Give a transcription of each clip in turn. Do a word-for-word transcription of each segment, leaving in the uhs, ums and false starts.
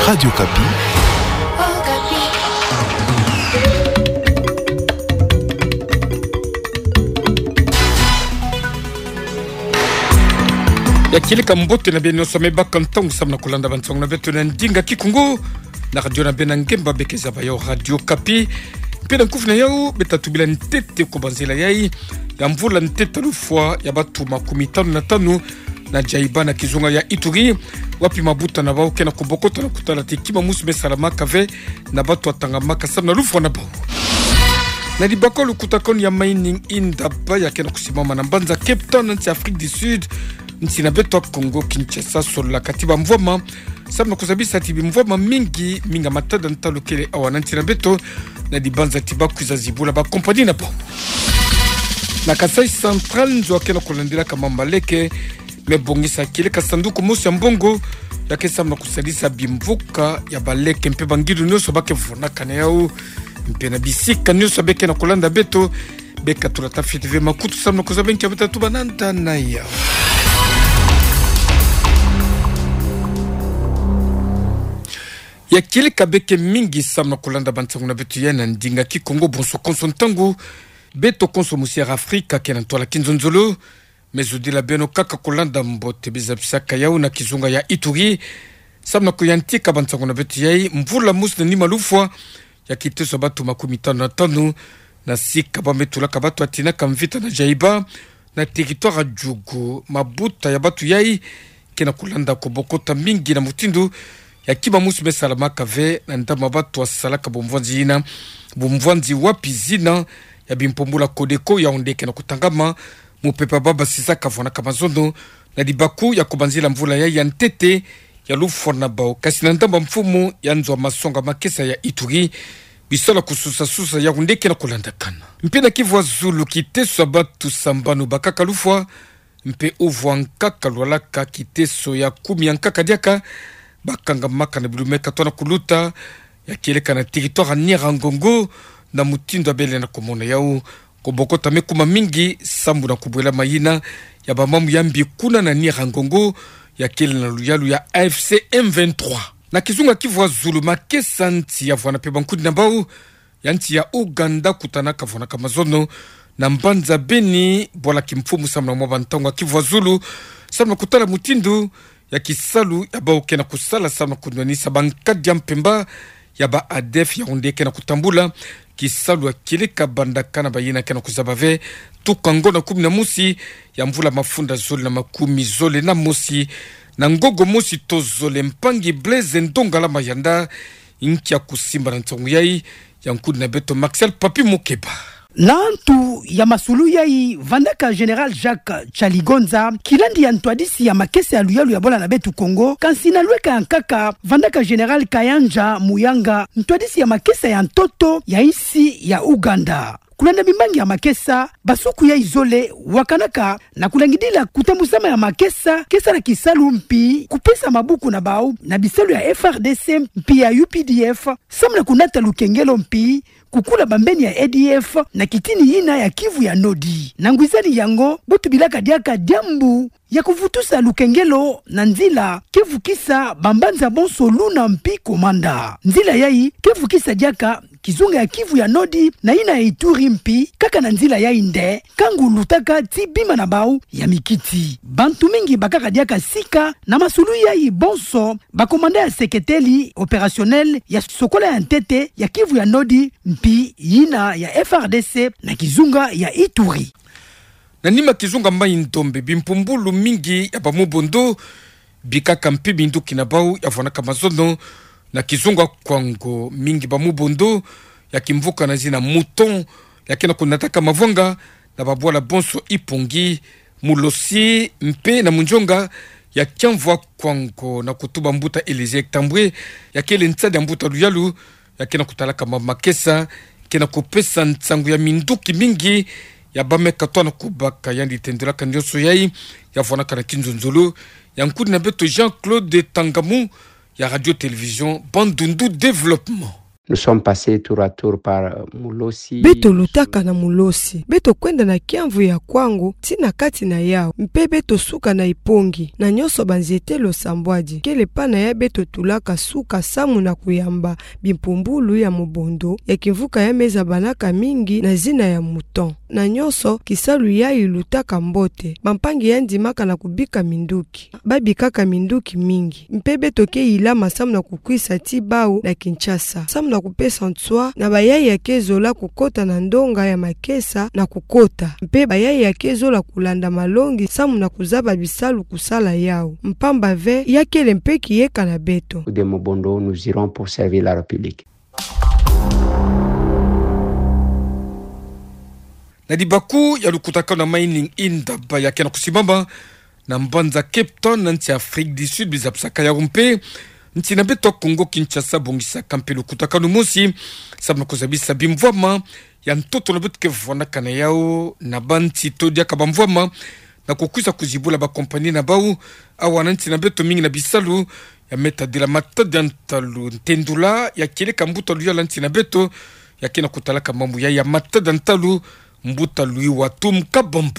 Radio Kapi. Ya kilika mbote na beno someba kantongo samna kulanda bantsong na beto na ndinga kikungu na radio na bena ngemba bekeza ba yo Radio Kapi pena kufuna yao betatubila ntete ko banzela yai ya mvula ntete lufwa ya batu makumi tano na tano na jaiba na kizunga ya Ituri wapi mabuta na bao kena kubokota na kutala tikima musu besalama kave na batu atangamaka samna lufwa na bao na dibako lukutakoni ya mining indaba ya kena kusimama na mbanza Cape Town nti Afrique du Sud ntina beto Congo Kinshasa sola katiba mvoma samna kuzabisa tibi mvoma mingi minga matada ntalukele awana ntina beto na dibanza tiba kuzazibula ba kompani na po na Kasai Central nzo akena kulandila kama mbaleke mebongisa kile kasanduku musi ya mbongo ya kesa mna kusadisa bimvuka ya baleke mpe bangiru nyoso bake vunaka na yao mpe na bisika nyoso beke na kulanda beto beka tulatafiti ve makutu samna kuzabenki ya betatu bananta na yao ya kile kabeke mingi samna kulanda bantangu na beto yana ndinga ki Kongo bonso konsontangu beto konso musiera Afrika kena tola kinzonzolo mezudi la beno kaka kulanda mbote bizabisaka yao na kizunga ya Ituri samna kuyantika bantangu na beto yai mvula musna ni malufwa ya kiteso batu makumi tano na tano na sika bametula kabatu atina kamvita na jaiba na territoire jugu mabuta ya batu yai kena kulanda kubokota mingi na mutindu ya kiba musu besalama kave na ndama batu wa salaka bomvwanzi ina bomvwanzi wapi zina ya bimpombula kodeko ya ondeke na kutangama mupepa baba sisa kavwana kamazono na dibaku ya kubanzila mvula ya ya ntete ya lufwa na bao kasi na ndamba mfumu ya nzwa masonga makesa ya Ituri bisola kususa susa ya ondeke na kulandakana mpena kivwa zulu kiteso batu sambanu bakaka lufwa mpe uvwa nkaka lwalaka kiteso ya kumi ya nkaka diaka bakanga maka na bilumeka tona kuluta ya kieleka na territoire Nirangongo na mutindo abele na komona yao kobokota mekuma mingi sambu na kubwela mayina ya bamamu ya mbikuna na Nirangongo ya kile na luyalu ya A F C M vingt-trois na kizunga kivwa zulu makesa nti ya vwana peba nkudi na bao ya nti ya Uganda kutanaka vwana kamazono na mbanza beni bola kimfumu samna mwa bantangu kivwa zulu samna kutala mutindo ya kisalu ya ba okena kusala samna kunwanisa bankadi ya mpemba ya ba A D F ya ondeke na kutambula kisalu ya kilika bandakana bayina kena kuzabave tukango na kumi na musi ya mvula mafunda zole na makumi zole na musi na ngogo musi to zole mpangi Blaise Ndongala mayanda inkia kusimba na ntongu yai ya nkudi na beto Maxel Papi Mukeba Lantu ya masulu yai vandaka General Jacques Chaligonza kilandi ya ntwadisi ya makese ya luyalu ya bola na betu Kongo kansina lweka ya nkaka vandaka General Kayanja Muyanga ntwadisi ya makese ya ntoto ya isi ya Uganda kulanda mimbangi ya makesa basuku ya izole wakanaka na kulangidila kutambusama ya makesa kesa na kisalu mpi kupesa mabuku na bau na bisalu ya F R D C mpi ya U P D F samna kunata lukengelo mpi kukula bambeni ya A D F na kitini ina ya Kivu ya Nodi na ngwizani yango botu bilaka diaka diambu ya kuvutusa lukengelo na nzila Kivu kisa bambanza bonso luna mpi komanda nzila yai Kivu kisa diaka kizunga ya Kivu ya Nodi na ina ya Ituri mpi kaka na nzila yai nde kangu lutaka tibima na bau ya mikiti bantu mingi bakaka diaka sika na masulu yai bonso bakomanda ya seketeli operationnel ya sokola ya ntete ya Kivu ya Nodi mpi ina ya F R D C na kizunga ya Ituri na nima kizunga mai ndombe bimpumbulu mingi ya bamubondo bikaka mpi bindu kinabau ya vwana kamazono na kizunga kwango mingi bamubondo ya kimvuka na zina mouton ya kena kunataka mavonga na babwala bonso ipongi mulosi mpe na munjonga ya kiamvwa kwango na kutuba mbuta Elise Tambwe ya kele ntsadi ya mbuta luyalu ya kena kutalaka mamakesa kena kupesa ntsangu ya minduki mingi ya bameka toana kubaka yandi tendelaka ndioso yai ya vwanaka na kinzonzolo ya nkudi na beto Jean-Claude Tangamu ya radio télévision Bandundu Développement. Nous sommes passés tour à tour par Mulosi. Beto lutaka na Mulosi. Beto kwenda na Kiamvu ya kwangu, tina kati na yao. Mpe beto suka na Ipongi. Na nyoso banzete lo sambwaji. Kele pana ya beto tulaka suka samu na kuyamba. Bimpumbulu ya mubondo. Ya kivuka ya meza banaka mingi na zina ya muton. Na nyoso kisalu ya ilutaka mbote. Mampangi ya ndimaka na kubika minduki. Babi kaka minduki mingi. Mpe beto ke ilama samu na kukwisa Tibau na Kinshasa. Samu na kupesa ntswa na bayai ya kezola kukota na ndonga ya makesa na kukota. Mpe bayai ya kezola kulanda malongi samu na kuzaba bisalu kusala yao. Mpamba ve yakele mpeki yeka na beto. De Mobondo, nous irons pour servir la République. Na dibaku ya lukutaka na mining indaba ya kena kusimama na mbanza Cape Town na nchi Afrique du Sud bizapsaka ya rumpe nchi na beto Kongo Kinshasa bongisa kampe lukutaka numosi sabna kuzabisa bimvwama ya ntoto na betu kevwana kana yao na banti todia kabamvwama na kukuisa kuzibula ba kompani na bau awa nchi na beto mingi na bisalu ya meta de la matadi antalu ntendula ya kile kambuta luya la nchi na beto ya kena kutalaka mambu ya ya matadi antalu mbuta lui watu mkabomba.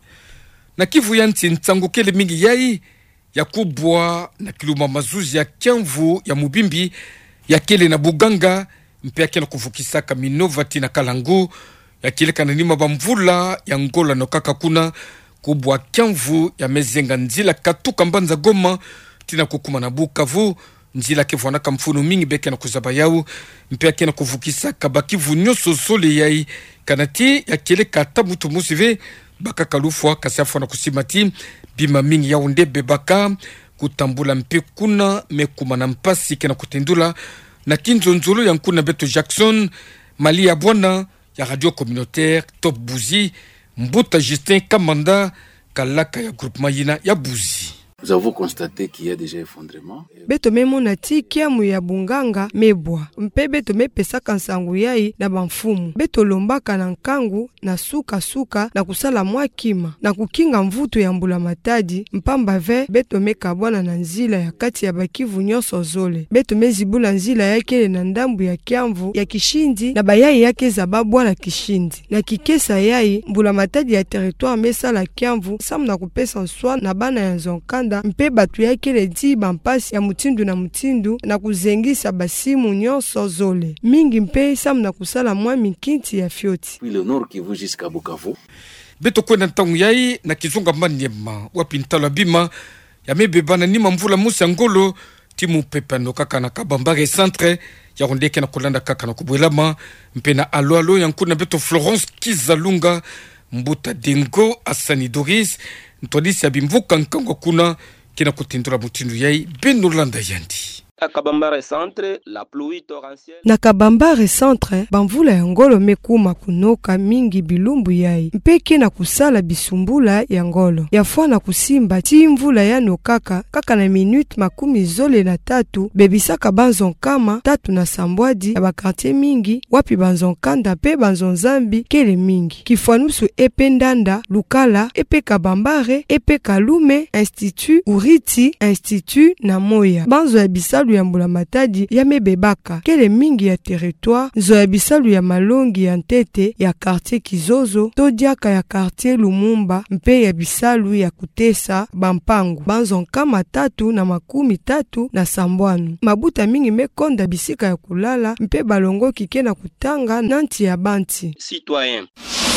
Na Kivu ya nchi ntango kele mingi yai ya kubwa na kiluma mazuzi ya Kiamvu ya Mubimbi ya kele na Buganga mpe ya kena kuvukisaka Minovati na Kalangu ya kele kananima bamvula ya Ngola no Kakakuna kubwa Kiamvu ya Mezenga nzila Katuka Mbanza Goma tina kukuma na Bukavu njila kevwana kamfunu mingi beke na kuzaba yau mpe ya kena kuvukisaka Bakivu nyoso sole yai kanati ya kele kata mutu musive baka kalufwa kasafwa na kusimati bima mingi ya unde bebaka kutambula mpe kuna mekuma na mpasi kena kutendula na kinzonzolo ya nkuna Beto Jackson Mali ya Bwana ya radio communautaire Top Buzi Mbuta Justin Kamanda kalaka ya groupement yina ya Buzi. Nous avons constaté qu'il y a déjà effondrement. Beto memo na ti Kiamu ya Bunganga mebwa. Mpe beto mepesa kansangu yai na banfumu. Beto lombaka na nkangu na suka suka na kusala mwa kima. Na kukinga mvuto ya mbula matadi. Mpamba ve beto mekabwana na nzila ya kati ya Bakivu nyoso zole. Beto mezibula nzila yake na ndambu ya Kiamvu ya Kishindi na bayai yake za babwa na Kishindi. Na kikesa yai mbula matadi ya territoire mesa la Kiamvu samu na kupesa nswa na bana ya Nzonkanda mpe batu yake le di bampasi ya mutindu na mutindu na kuzengisa basimu nyoso zole. Mingi mpe samu na kusala mwa mikinti ya fioti. Puis le nord qui vous jusqu'à Bukavu. Beto kwenda ntangu yai na kizunga maniema wapintala bima ya mebebana nima mvula musa ngolo timu pepano kaka na Kabambare centre ya rondeke na kulanda kaka na kubwelama mpe na alo alo ya nkuna Beto Florence Kizalunga Mbuta Dengo Asani Doris ntodisi ya bimvuka nkango kuna kina kutindura mutindu yai Benolanda yandi. Na Kabambare centre, la pluie torrentielle. Na Kabambare centre, bamvula ya ngolo mekuma kunoka mingi bilumbu yai. Mpeke na kusala bisumbula ya ngolo. Ya fwa na kusimba ti mvula ya nokaka, kaka na minute makumi zole na tatu, bebisaka banzonkama, tatu na sambwadi, ya bakartie mingi, wapi banzonkanda pe banzonzambi, kele mingi. Kifwanusu epe ndanda, lukala, epe Kabambare, epe kalume, institut, uriti, institut na moya. Banzo ya bisalu ya mbula matadi ya mebebaka kele mingi ya territoire zo ya bisalu ya malongi ya ntete ya quartier Kizozo todiaka ya quartier Lumumba mpe ya bisalu ya kutesa bampangu banzonkama tatu na makumi tatu na sambwanu mabuta mingi mekonda bisika ya kulala mpe balongo kike na kutanga nanti ya banti citoyen.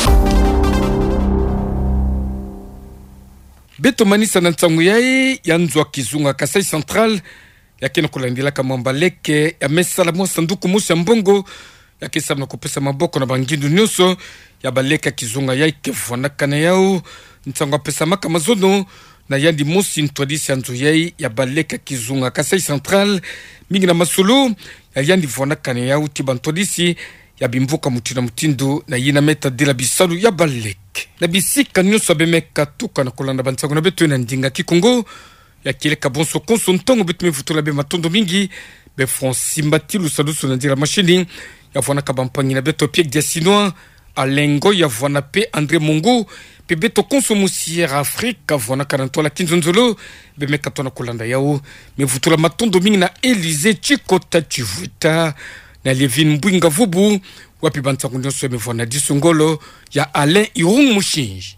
Beto manisa na ntangu yai ya nzwa Kizunga Kasai Central ya kena kulandila kama mbaleke ya mesala mwa sanduku musi ya mbongo ya kisa mna kupesa maboko na bangindu nyoso ya baleka Kizunga ya ikefwana kana yao ntangwa pesa maka mazono na yandi musi ntwadisi anzu yai ya baleka Kizunga Kasai Central mingi na masulu ya yandi fwana kana yao tiba ntwadisi ya bimvuka mutina mutindu na yina meta dila bisalu ya baleke na bisika nyoso abemeka tuka na kulanda bantago na betu na ndinga Kikongo ya kile kabonso konso ntongo betume futula be matondo mingi be Francis Mbati lusalusu na ndira machine ya vwana kabampangi na beto Pierre Diasinois Alengo ya vwana pe André Mongo pe beto konso musière Afrique vwana karantola kinzonzolo be mekatona kulanda yao me futula matondo mingi na Élysée Chikota Chivuta na Levin Mbwinga Vubu wapi bantangu nyonso emevona disungolo ya Alain Irung Mushinji.